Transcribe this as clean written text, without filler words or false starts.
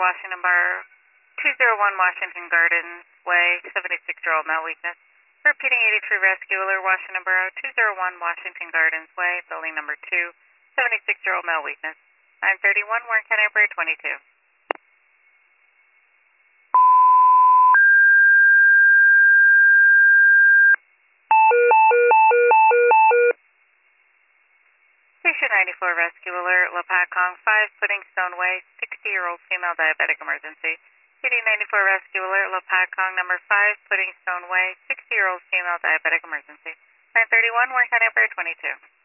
Washington Bar, 201 Washington Gardens Way, 76-year-old male weakness. Repeating 83 Rescue Alert, Washington Borough, 201 Washington Gardens Way, building number 2, 76-year-old male weakness. 931 Warren County Airport 22. Station 94 Rescue Alert, La Patcong 5, Pudding Stone Way, 60-year-old female diabetic emergency. PD 94 Rescue Alert, La Patcong number 5, Pudding Stone Way, 60-year-old female diabetic emergency. 931 Warren County Airport 22.